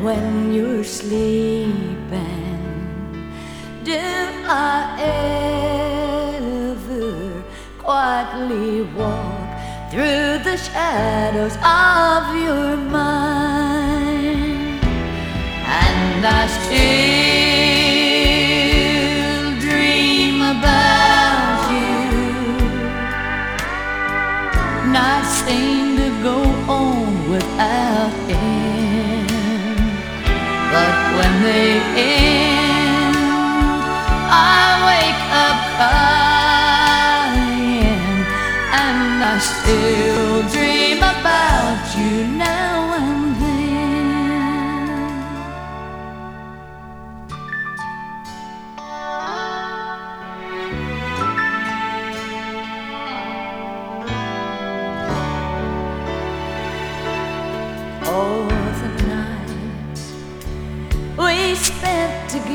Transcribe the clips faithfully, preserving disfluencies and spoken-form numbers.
when you're sleeping, do I ever quietly walk through the shadows of your mind? And I still dream about you. Nights seem to go on without end, but when they end, I wake up crying, and I still dream about you now and then. All the nights we spent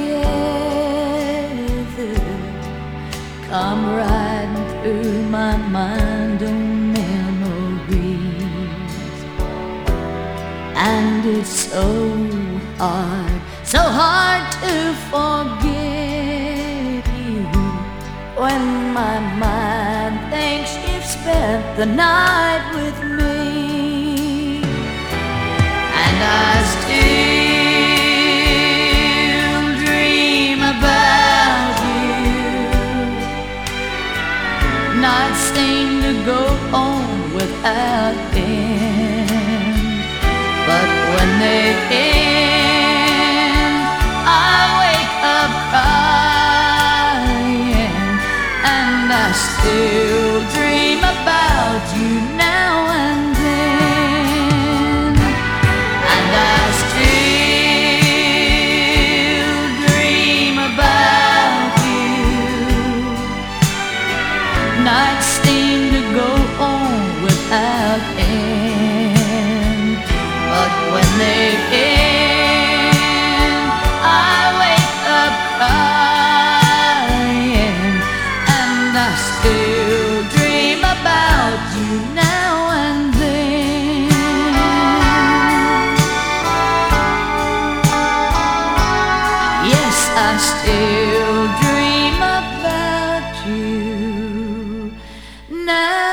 together come riding through my mind on memories, and it's so hard, so hard to forget you when my mind thinks you've spent the night with me. And I still dream about you. Nights seem to go on without end, but when they end, I wake up crying, and I still dream about you now and then. And I still dream about you. Nights seem to go on without end, but when they end, I wake up crying, and I still dream about you now and then. Yes, I still dream about you now.